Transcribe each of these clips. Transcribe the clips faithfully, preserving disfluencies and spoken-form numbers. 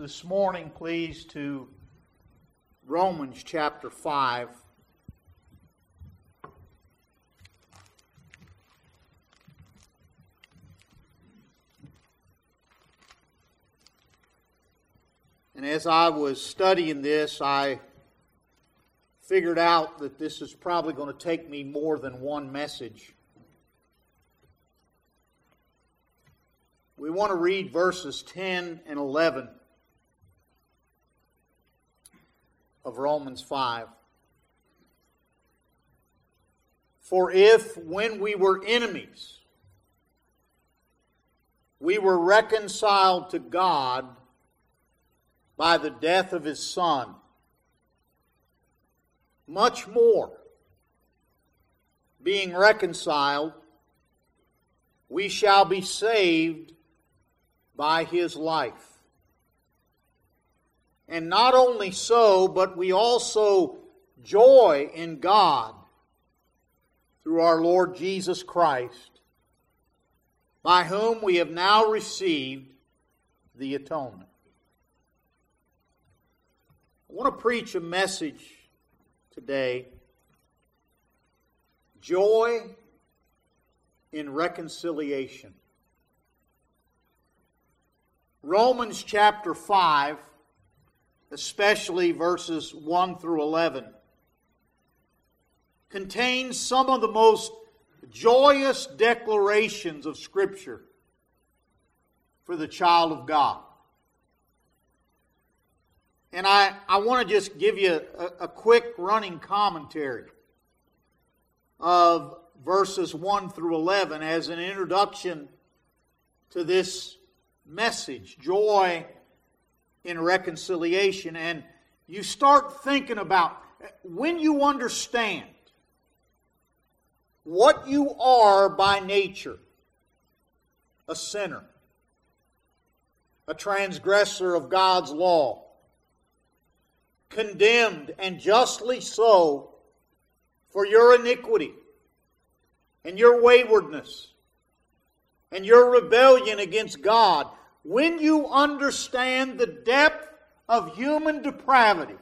this morning, please, to Romans chapter five. And as I was studying this, I figured out that this is probably going to take me more than one message. We want to read verses ten and eleven of Romans five. For if, when we were enemies, we were reconciled to God by the death of His Son, much more, being reconciled, we shall be saved by His life. And not only so, but we also joy in God through our Lord Jesus Christ, by whom we have now received the atonement. I want to preach a message today, joy in reconciliation. Romans chapter five, especially verses one through eleven, contains some of the most joyous declarations of Scripture for the child of God. And I, I want to just give you a, a quick running commentary of verses one through eleven as an introduction to this message, joy in reconciliation. And you start thinking about, when you understand what you are by nature, a sinner, a transgressor of God's law, condemned, and justly so, for your iniquity and your waywardness and your rebellion against God. When you understand the depth of human depravity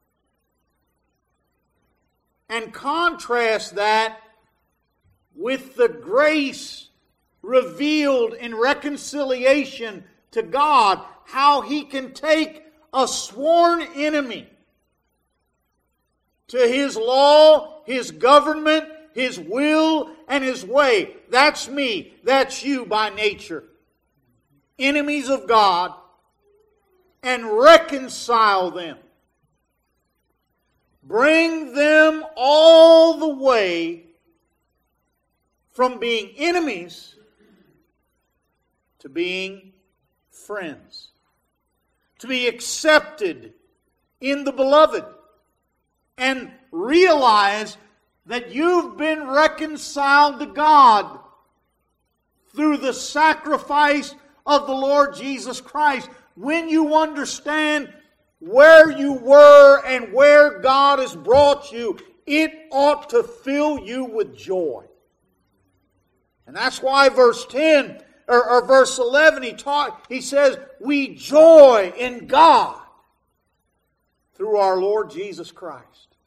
and contrast that with the grace revealed in reconciliation to God, how He can take a sworn enemy to His law, His government, His will, and His way. That's me. That's you by nature. Enemies of God, and reconcile them. Bring them all the way from being enemies to being friends. To be accepted in the beloved. And realize that you've been reconciled to God through the sacrifice of the Lord Jesus Christ. When you understand where you were and where God has brought you, it ought to fill you with joy. And that's why verse ten or, or verse eleven, he taught, he says, we joy in God through our Lord Jesus Christ.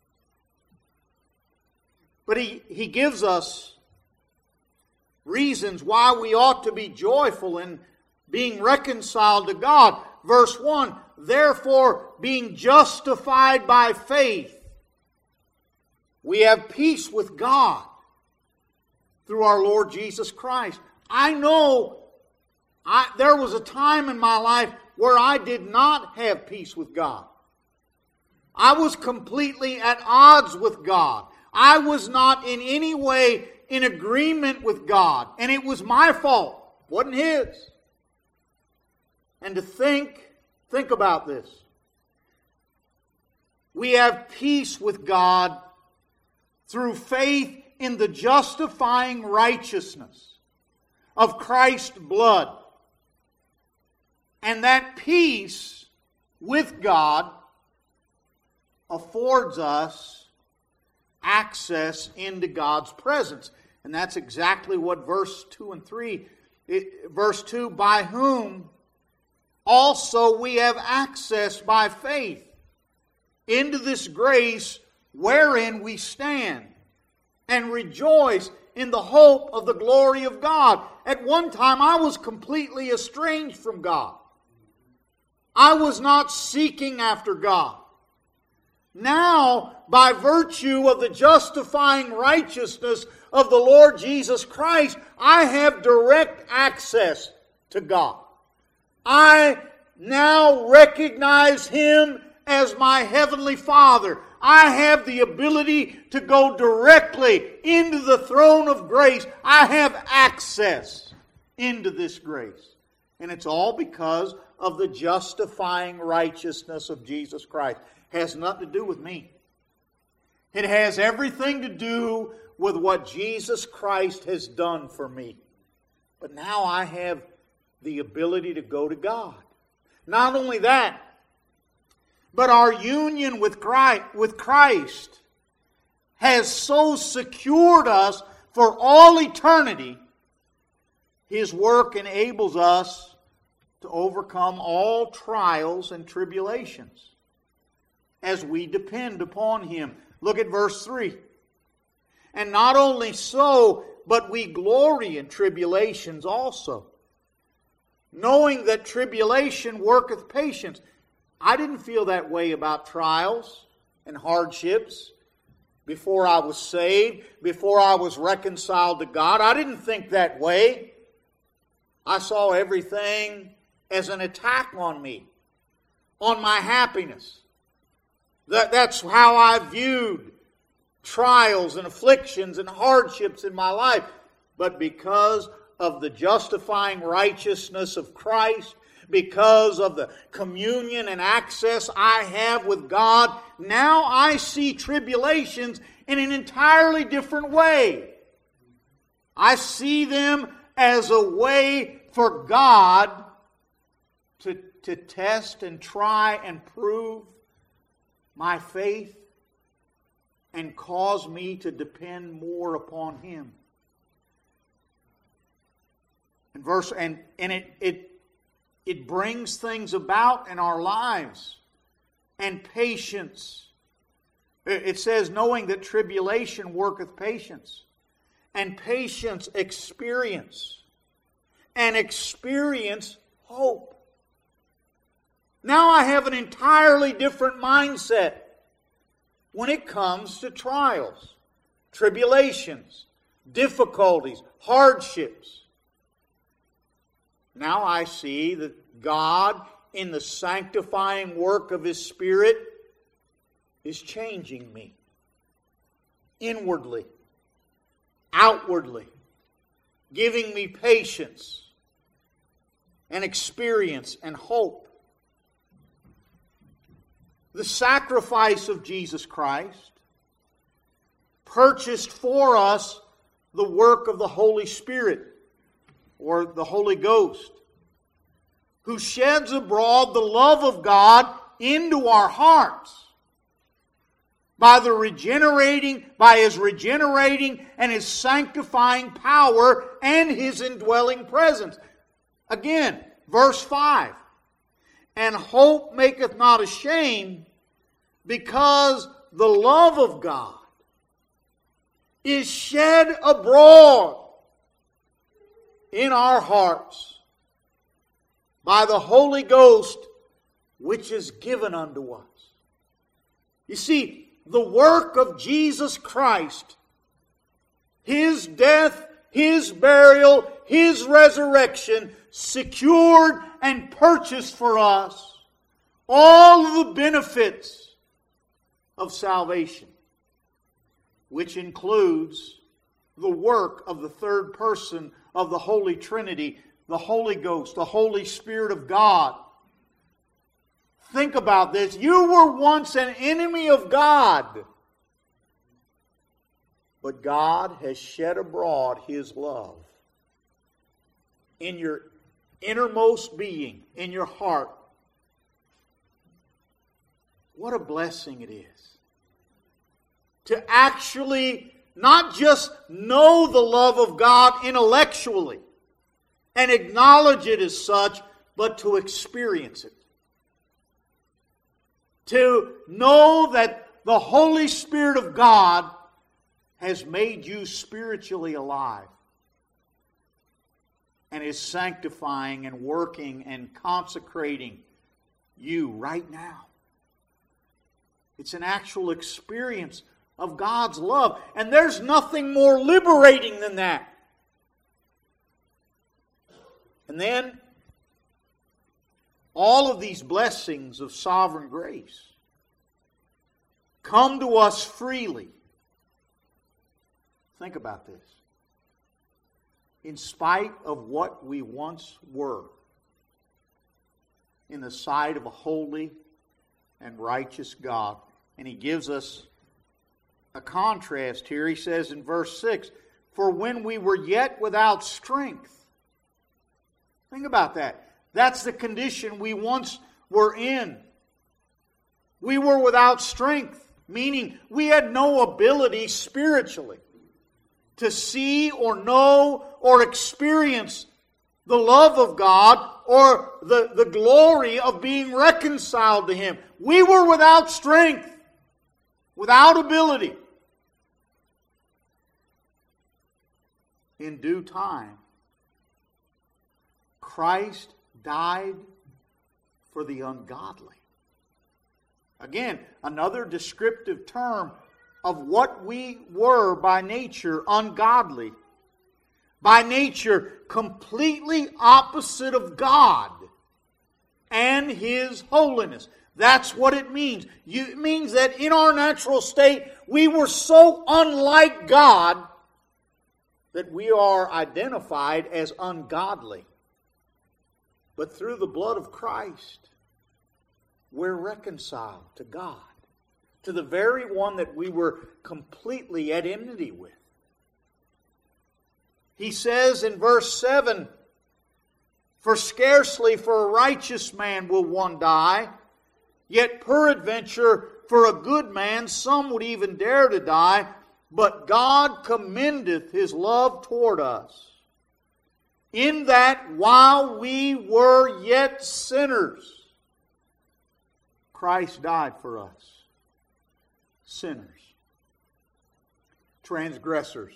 But he, he gives us reasons why we ought to be joyful in being reconciled to God. Verse one, therefore, being justified by faith, we have peace with God through our Lord Jesus Christ. I know I, there was a time in my life where I did not have peace with God. I was completely at odds with God. I was not in any way in agreement with God. And it was my fault. It wasn't His. And to think, think about this. We have peace with God through faith in the justifying righteousness of Christ's blood. And that peace with God affords us access into God's presence. And that's exactly what verse two and three, it, verse two, by whom also we have access by faith into this grace wherein we stand, and rejoice in the hope of the glory of God. At one time I was completely estranged from God. I was not seeking after God. Now, by virtue of the justifying righteousness of the Lord Jesus Christ, I have direct access to God. I now recognize Him as my Heavenly Father. I have the ability to go directly into the throne of grace. I have access into this grace. And it's all because of the justifying righteousness of Jesus Christ. It has nothing to do with me. It has everything to do with what Jesus Christ has done for me. But now I have the ability to go to God. Not only that, but our union with Christ, with Christ has so secured us for all eternity. His work enables us to overcome all trials and tribulations as we depend upon Him. Look at verse three. And not only so, but we glory in tribulations also, knowing that tribulation worketh patience. I didn't feel that way about trials and hardships before I was saved, before I was reconciled to God. I didn't think that way. I saw everything as an attack on me, on my happiness. That, that's how I viewed trials and afflictions and hardships in my life. But because of the justifying righteousness of Christ, because of the communion and access I have with God, now I see tribulations in an entirely different way. I see them as a way for God to, to test and try and prove my faith and cause me to depend more upon Him. And verse and, and it, it It brings things about in our lives. And patience. It says, knowing that tribulation worketh patience. And patience, experience. And experience, hope. Now I have an entirely different mindset when it comes to trials, tribulations, difficulties, hardships. Now I see that God, in the sanctifying work of His Spirit, is changing me. Inwardly, outwardly, giving me patience and experience and hope. The sacrifice of Jesus Christ purchased for us the work of the Holy Spirit, or the Holy Ghost, who sheds abroad the love of God into our hearts by the regenerating, by His regenerating and His sanctifying power and His indwelling presence. Again, verse five. And hope maketh not ashamed, because the love of God is shed abroad in our hearts by the Holy Ghost, which is given unto us. You see, the work of Jesus Christ, His death, His burial, His resurrection, secured and purchased for us all of the benefits of salvation, which includes the work of the third person of the Holy Trinity, the Holy Ghost, the Holy Spirit of God. Think about this. You were once an enemy of God, but God has shed abroad His love in your innermost being, in your heart. What a blessing it is to actually not just know the love of God intellectually and acknowledge it as such, but to experience it. To know that the Holy Spirit of God has made you spiritually alive and is sanctifying and working and consecrating you right now. It's an actual experience of God's love. And there's nothing more liberating than that. And then, all of these blessings of sovereign grace come to us freely. Think about this. In spite of what we once were in the sight of a holy and righteous God. And He gives us a contrast here. He says in verse six, "For when we were yet without strength." Think about that. That's the condition we once were in. We were without strength, meaning we had no ability spiritually to see or know or experience the love of God or the, the glory of being reconciled to Him. We were without strength, without ability. In due time, Christ died for the ungodly. Again, another descriptive term of what we were by nature, ungodly. By nature, completely opposite of God and His holiness. That's what it means. You, it means that in our natural state, we were so unlike God that we are identified as ungodly. But through the blood of Christ, we're reconciled to God, to the very one that we were completely at enmity with. He says in verse seven, "For scarcely for a righteous man will one die, yet peradventure for a good man some would even dare to die. But God commendeth His love toward us, in that while we were yet sinners, Christ died for us." Sinners, transgressors,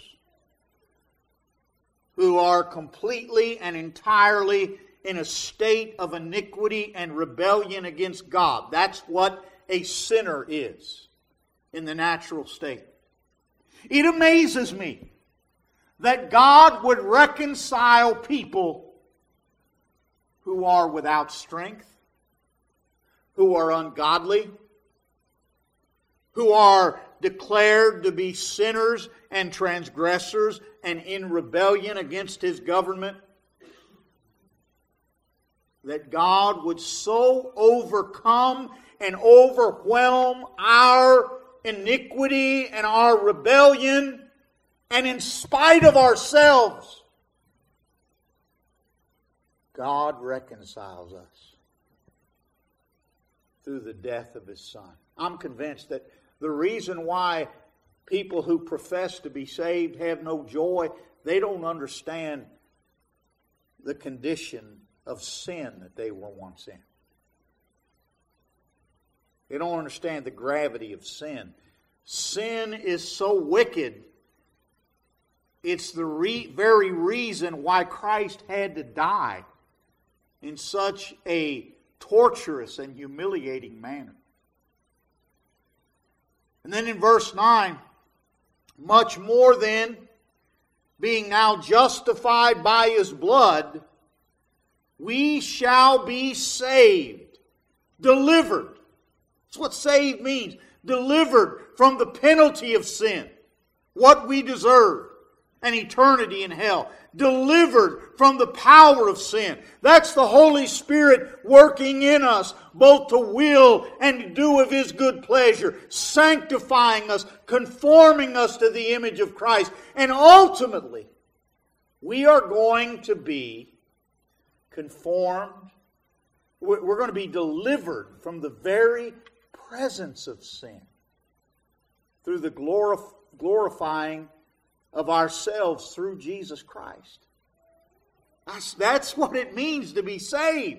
who are completely and entirely in a state of iniquity and rebellion against God. That's what a sinner is in the natural state. It amazes me that God would reconcile people who are without strength, who are ungodly, who are declared to be sinners and transgressors and in rebellion against His government. That God would so overcome and overwhelm our iniquity and our rebellion, and in spite of ourselves, God reconciles us through the death of His Son. I'm convinced that the reason why people who profess to be saved have no joy, they don't understand the condition of sin that they were once in. They don't understand the gravity of sin. Sin is so wicked, it's the re- very reason why Christ had to die in such a torturous and humiliating manner. And then in verse nine, "Much more then, being now justified by His blood, we shall be saved," delivered. That's what saved means. Delivered from the penalty of sin, what we deserve, an eternity in hell. Delivered from the power of sin. That's the Holy Spirit working in us, both to will and to do of His good pleasure, sanctifying us, conforming us to the image of Christ. And ultimately, we are going to be conformed. We're going to be delivered from the very presence of sin through the glorif- glorifying of ourselves through Jesus Christ. That's, that's what it means to be saved.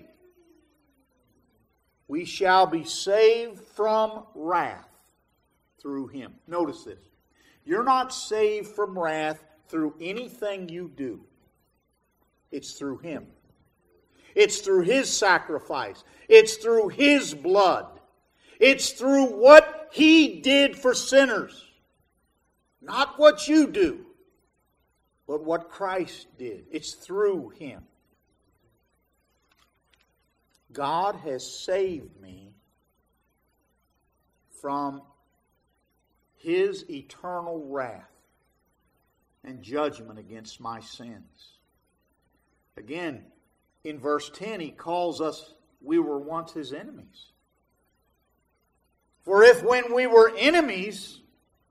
We shall be saved from wrath through Him. Notice this. You're not saved from wrath through anything you do. It's through Him. It's through His sacrifice. It's through His blood. It's through what He did for sinners. Not what you do, but what Christ did. It's through Him. God has saved me from His eternal wrath and judgment against my sins. Again, in verse ten, He calls us, we were once His enemies. For if when we were enemies,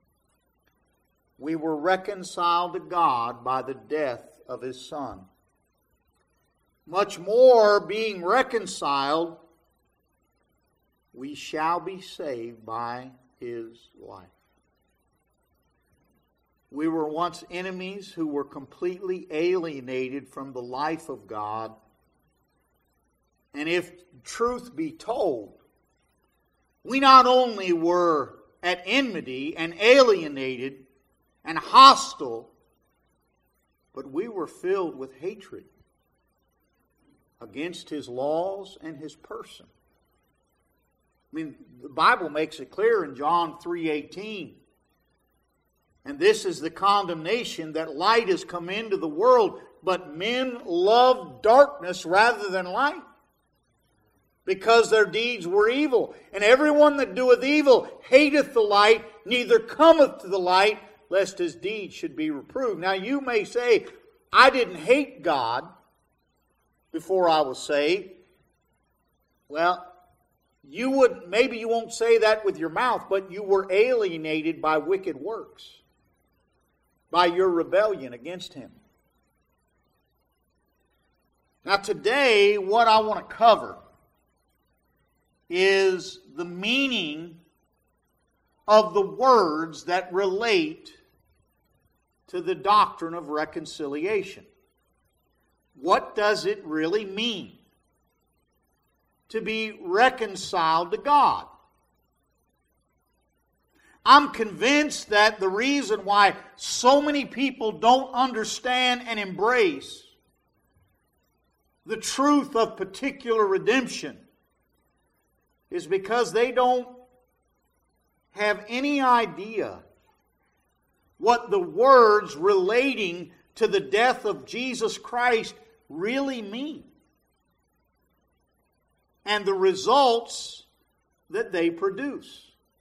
we were reconciled to God by the death of His Son, much more being reconciled, we shall be saved by His life. We were once enemies who were completely alienated from the life of God. And if truth be told, we not only were at enmity and alienated and hostile, but we were filled with hatred against His laws and His person. I mean, the Bible makes it clear in John three eighteen. And this is the condemnation, that light has come into the world, but men love darkness rather than light, because their deeds were evil. And everyone that doeth evil hateth the light, neither cometh to the light, lest his deeds should be reproved. Now you may say, I didn't hate God before I was saved. Well, you would, maybe you won't say that with your mouth, but you were alienated by wicked works, by your rebellion against Him. Now today, what I want to cover is the meaning of the words that relate to the doctrine of reconciliation. What does it really mean to be reconciled to God? I'm convinced that the reason why so many people don't understand and embrace the truth of particular redemption is because they don't have any idea what the words relating to the death of Jesus Christ really mean, and the results that they produce.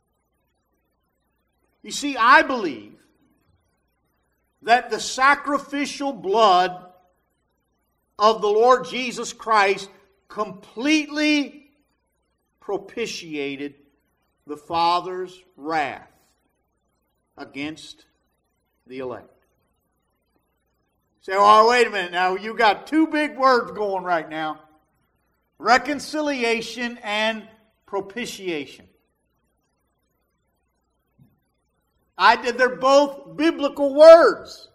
You see, I believe that the sacrificial blood of the Lord Jesus Christ completely propitiated the Father's wrath against the elect. Say, oh, wait a minute now, you got two big words going right now. Reconciliation and propitiation. I did. They're both biblical words.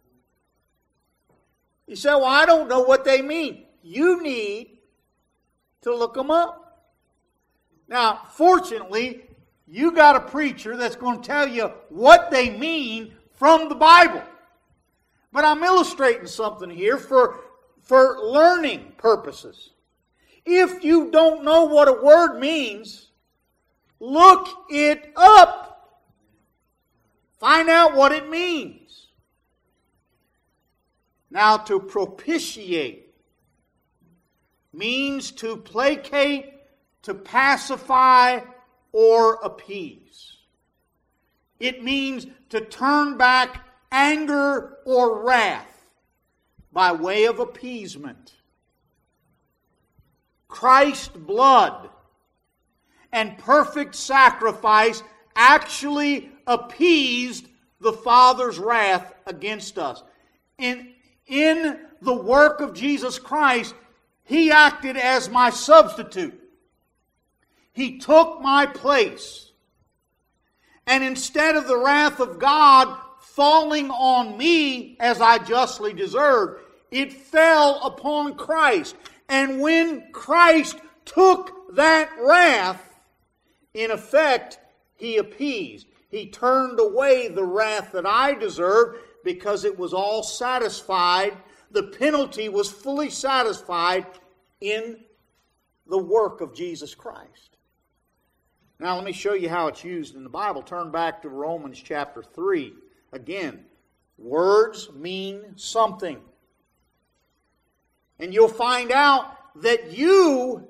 You say, well, I don't know what they mean. You need to look them up. Now, fortunately, you got a preacher that's going to tell you what they mean from the Bible. But I'm illustrating something here for, for learning purposes. If you don't know what a word means, look it up. Find out what it means. Now, to propitiate means to placate, to pacify, or appease. It means to turn back anger or wrath by way of appeasement. Christ's blood and perfect sacrifice actually appeased the Father's wrath against us. In, in the work of Jesus Christ, He acted as my substitute. He took my place. And instead of the wrath of God falling on me as I justly deserved, It fell upon Christ. And when Christ took that wrath, in effect, He appeased. He turned away the wrath that I deserved because it was all satisfied. The penalty was fully satisfied in the work of Jesus Christ. Now let me show you how it's used in the Bible. Turn back to Romans chapter three. Again, words mean something. And you'll find out that you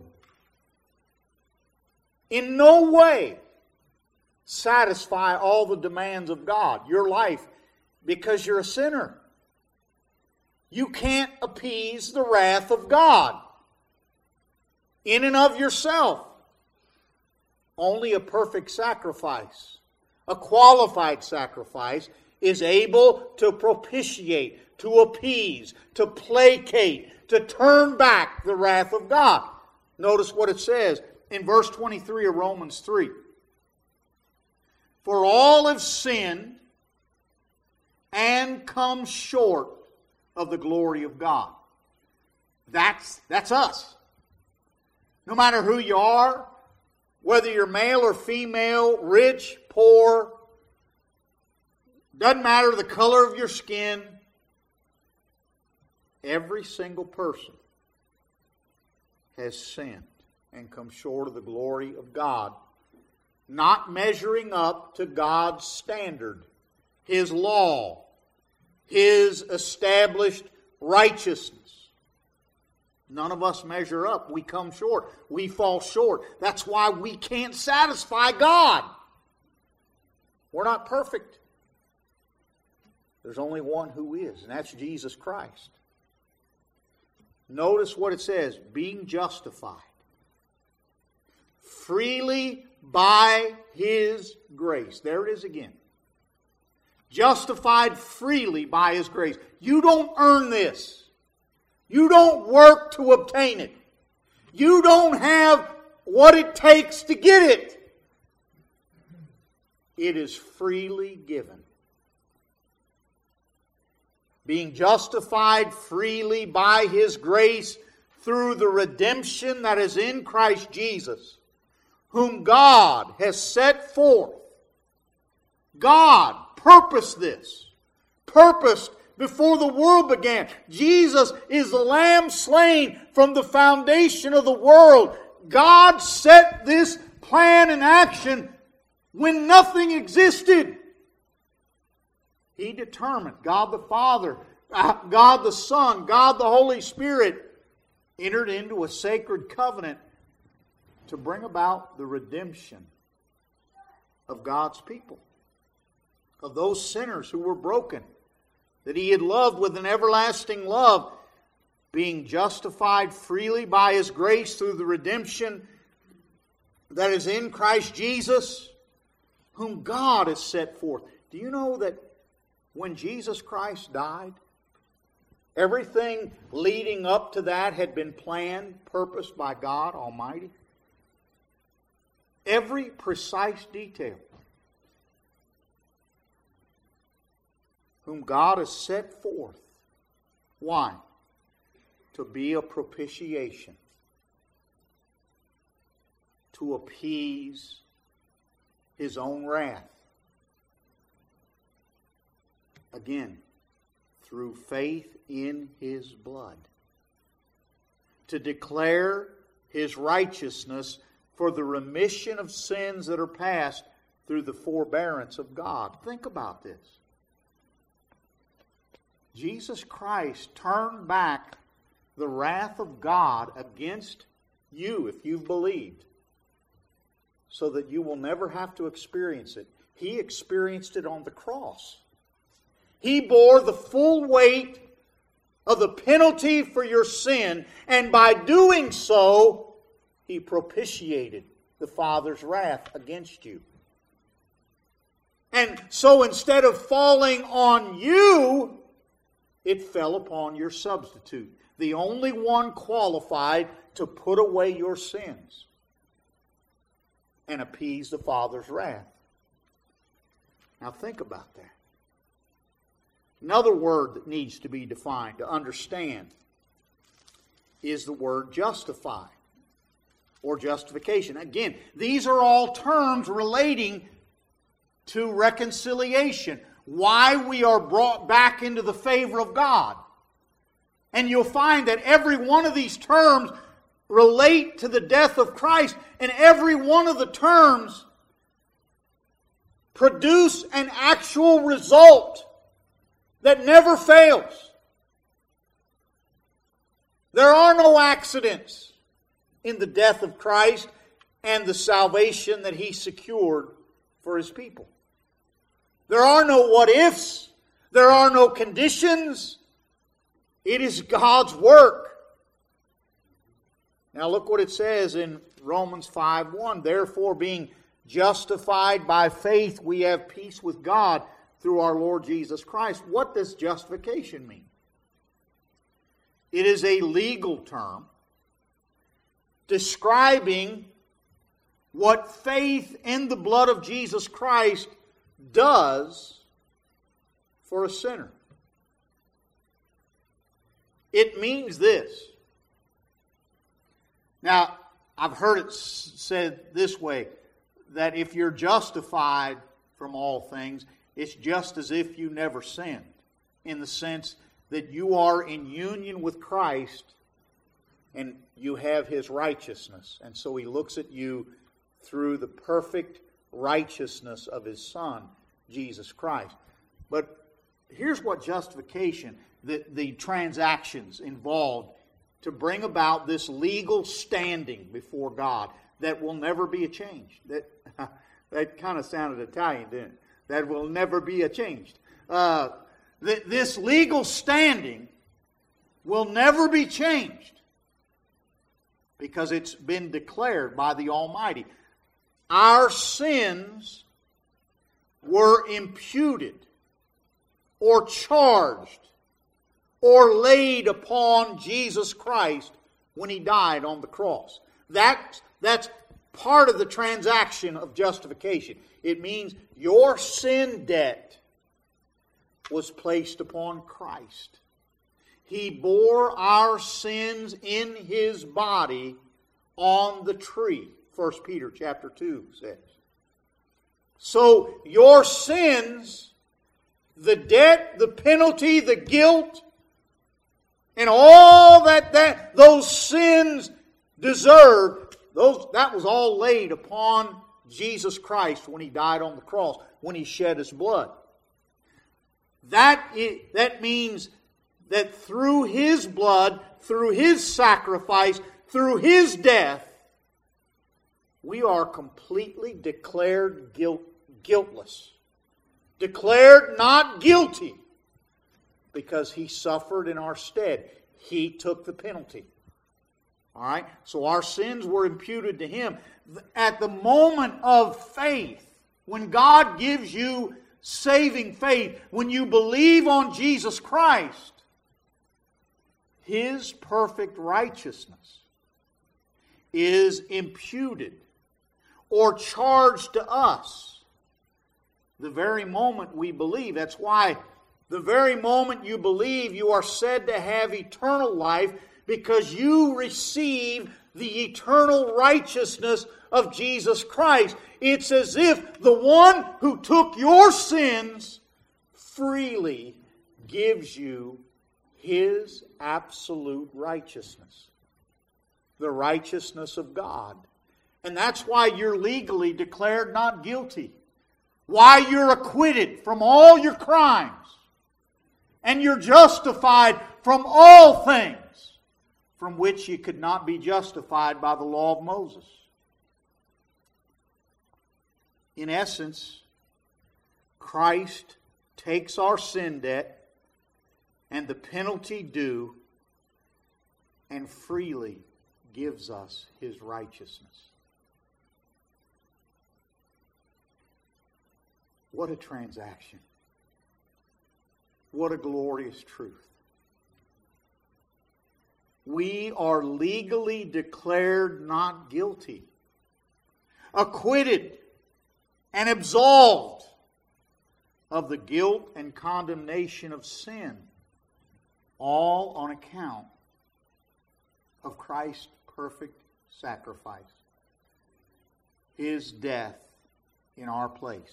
in no way satisfy all the demands of God, your life, because you're a sinner. You can't appease the wrath of God in and of yourself. Only a perfect sacrifice, a qualified sacrifice, is able to propitiate, to appease, to placate, to turn back the wrath of God. Notice what it says in verse twenty-three of Romans three. For all have sinned and come short of the glory of God. That's, that's us. No matter who you are, whether you're male or female, rich, poor, doesn't matter the color of your skin, every single person has sinned and come short of the glory of God, not measuring up to God's standard, His law, His established righteousness. None of us measure up. We come short. We fall short. That's why we can't satisfy God. We're not perfect. There's only one who is, and that's Jesus Christ. Notice what it says, being justified freely by His grace. There it is again. Justified freely by His grace. You don't earn this. You don't work to obtain it. You don't have what it takes to get it. It is freely given. Being justified freely by His grace through the redemption that is in Christ Jesus, whom God has set forth. God purposed this. Purposed before the world began. Jesus is the Lamb slain from the foundation of the world. God set this plan in action when nothing existed. He determined, God the Father, God the Son, God the Holy Spirit entered into a sacred covenant to bring about the redemption of God's people, of those sinners who were broken, that He had loved with an everlasting love, being justified freely by His grace through the redemption that is in Christ Jesus, whom God has set forth. Do you know that when Jesus Christ died, everything leading up to that had been planned, purposed by God Almighty? Every precise detail. Whom God has set forth. Why? To be a propitiation. To appease His own wrath. Again, through faith in His blood. To declare His righteousness for the remission of sins that are past through the forbearance of God. Think about this. Jesus Christ turned back the wrath of God against you if you've believed, so that you will never have to experience it. He experienced it on the cross. He bore the full weight of the penalty for your sin, and by doing so, He propitiated the Father's wrath against you. And so instead of falling on you, it fell upon your substitute, the only one qualified to put away your sins and appease the Father's wrath. Now think about that. Another word that needs to be defined to understand is the word justify or justification. Again, these are all terms relating to reconciliation, why we are brought back into the favor of God. And you'll find that every one of these terms relate to the death of Christ, and every one of the terms produce an actual result that never fails. There are no accidents in the death of Christ and the salvation that He secured for His people. There are no what-ifs. There are no conditions. It is God's work. Now look what it says in Romans five one. Therefore, being justified by faith, we have peace with God through our Lord Jesus Christ. What does justification mean? It is a legal term describing what faith in the blood of Jesus Christ does for a sinner. It means this. Now, I've heard it said this way, that if you're justified from all things, it's just as if you never sinned, in the sense that you are in union with Christ and you have His righteousness. And so He looks at you through the perfect righteousness of His Son, Jesus Christ. But here's what justification, the, the transactions involved to bring about this legal standing before God that will never be changed. That, that kind of sounded Italian, didn't it? That will never be changed. Uh, th- this legal standing will never be changed because it's been declared by the Almighty. Our sins were imputed or charged or laid upon Jesus Christ when He died on the cross. That, that's part of the transaction of justification. It means your sin debt was placed upon Christ. He bore our sins in His body on the tree. First Peter chapter two says. So your sins, the debt, the penalty, the guilt, and all that, that those sins deserved, those, that was all laid upon Jesus Christ when He died on the cross, when He shed His blood. That, is, that means that through His blood, through His sacrifice, through His death, we are completely declared guilt, guiltless. Declared not guilty. Because He suffered in our stead. He took the penalty. All right? So our sins were imputed to Him. At the moment of faith, when God gives you saving faith, when you believe on Jesus Christ, His perfect righteousness is imputed or charged to us the very moment we believe. That's why the very moment you believe, you are said to have eternal life because you receive the eternal righteousness of Jesus Christ. It's as if the one who took your sins freely gives you His absolute righteousness. The righteousness of God. And that's why you're legally declared not guilty. Why you're acquitted from all your crimes. And you're justified from all things from which you could not be justified by the law of Moses. In essence, Christ takes our sin debt and the penalty due and freely gives us His righteousness. What a transaction. What a glorious truth. We are legally declared not guilty, acquitted, and absolved of the guilt and condemnation of sin, all on account of Christ's perfect sacrifice, His death in our place,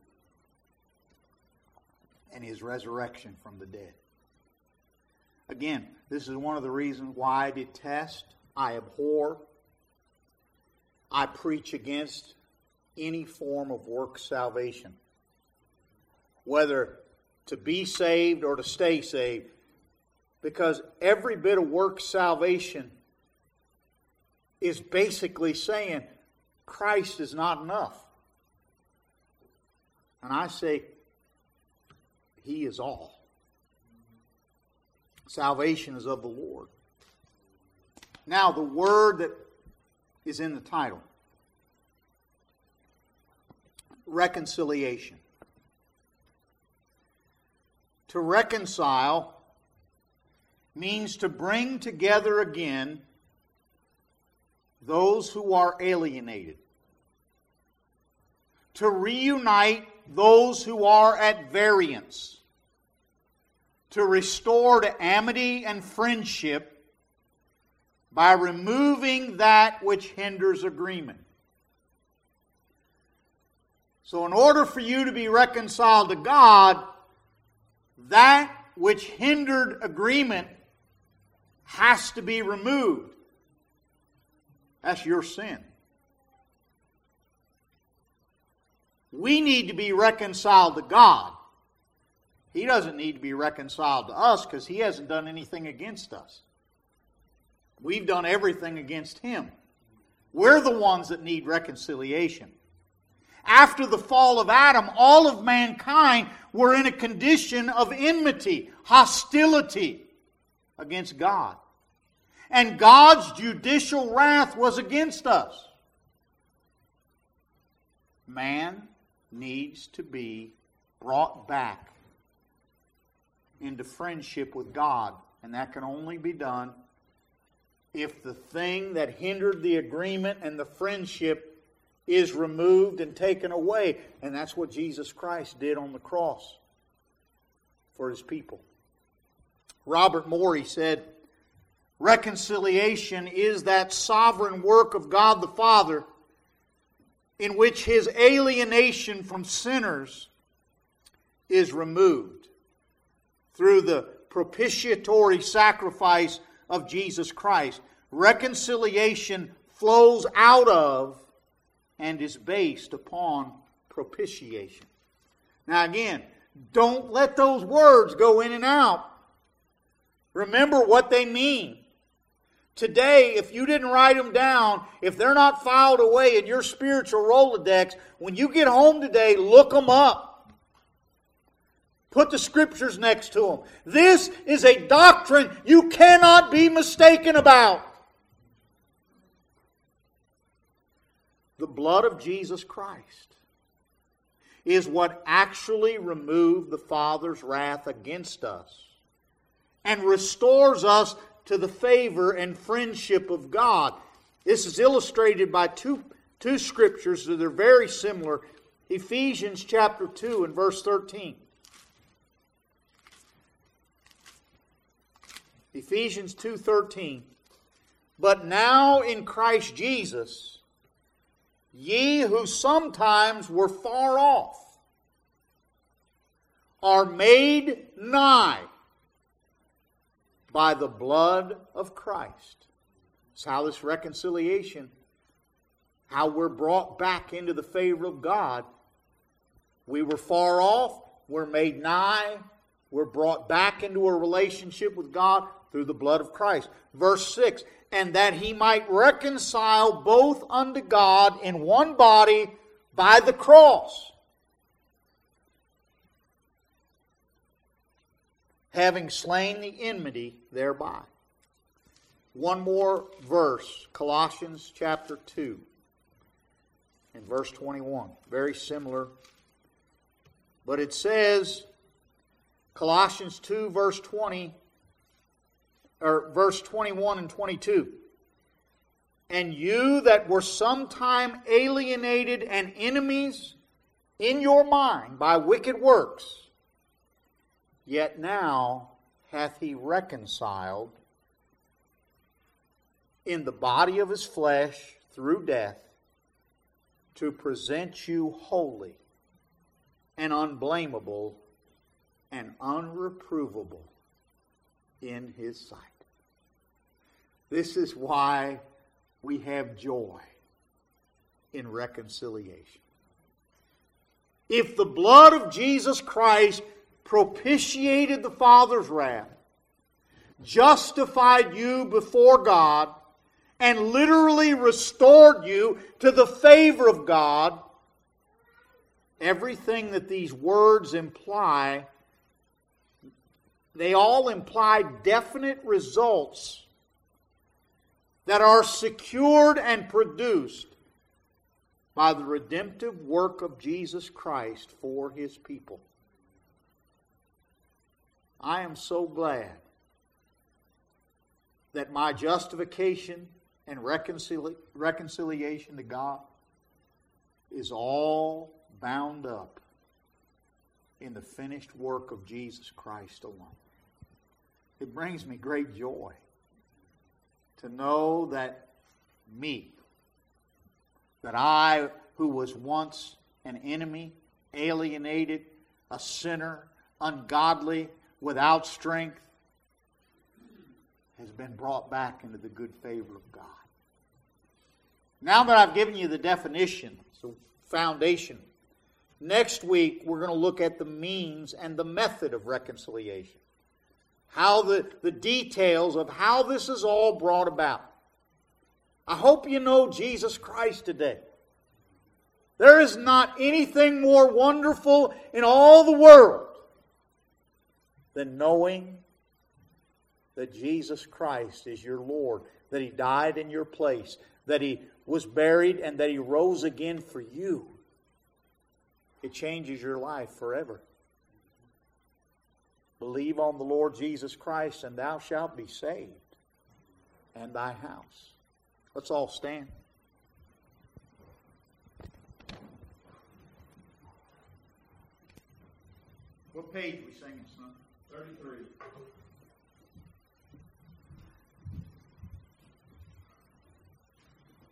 and His resurrection from the dead. Again, this is one of the reasons why I detest, I abhor, I preach against any form of work salvation. Whether to be saved or to stay saved. Because every bit of work salvation is basically saying Christ is not enough. And I say, He is all. Salvation is of the Lord. Now, the word that is in the title. Reconciliation. To reconcile means to bring together again those who are alienated. To reunite those who are at variance. To restore to amity and friendship by removing that which hinders agreement. So in order for you to be reconciled to God, that which hindered agreement has to be removed. That's your sin. We need to be reconciled to God. He doesn't need to be reconciled to us because He hasn't done anything against us. We've done everything against Him. We're the ones that need reconciliation. After the fall of Adam, all of mankind were in a condition of enmity, hostility against God. And God's judicial wrath was against us. Man needs to be brought back into friendship with God. And that can only be done if the thing that hindered the agreement and the friendship is removed and taken away. And that's what Jesus Christ did on the cross for His people. Robert Morey said, reconciliation is that sovereign work of God the Father in which His alienation from sinners is removed through the propitiatory sacrifice of Jesus Christ. Reconciliation flows out of and is based upon propitiation. Now again, don't let those words go in and out. Remember what they mean. Today, if you didn't write them down, if they're not filed away in your spiritual Rolodex, when you get home today, look them up. Put the Scriptures next to them. This is a doctrine you cannot be mistaken about. The blood of Jesus Christ is what actually removed the Father's wrath against us and restores us to the favor and friendship of God. This is illustrated by two, two scriptures that are very similar. Ephesians chapter two and verse thirteen. Ephesians two thirteen. But now in Christ Jesus, ye who sometimes were far off are made nigh by the blood of Christ. That's how this reconciliation, how we're brought back into the favor of God. We were far off, we're made nigh, we're brought back into a relationship with God through the blood of Christ. Verse six, and that He might reconcile both unto God in one body by the cross, having slain the enmity thereby. One more verse, Colossians chapter two and verse twenty-one. Very similar. But it says, Colossians two verse twenty, or verse twenty-one and twenty-two. And you that were sometime alienated and enemies in your mind by wicked works, yet now hath he reconciled in the body of his flesh through death to present you holy and unblameable and unreprovable in his sight. This is why we have joy in reconciliation. If the blood of Jesus Christ propitiated the Father's wrath, justified you before God, and literally restored you to the favor of God, everything that these words imply, they all imply definite results that are secured and produced by the redemptive work of Jesus Christ for His people. I am so glad that my justification and reconcili- reconciliation to God is all bound up in the finished work of Jesus Christ alone. It brings me great joy to know that me, that I, who was once an enemy, alienated, a sinner, ungodly, without strength, has been brought back into the good favor of God. Now that I've given you the definition, the foundation, next week we're going to look at the means and the method of reconciliation. How the, the details of how this is all brought about. I hope you know Jesus Christ today. There is not anything more wonderful in all the world than knowing that Jesus Christ is your Lord, that He died in your place, that He was buried, and that He rose again for you. It changes your life forever. Believe on the Lord Jesus Christ, and thou shalt be saved, and thy house. Let's all stand. What page are we singing, son? thirty-three.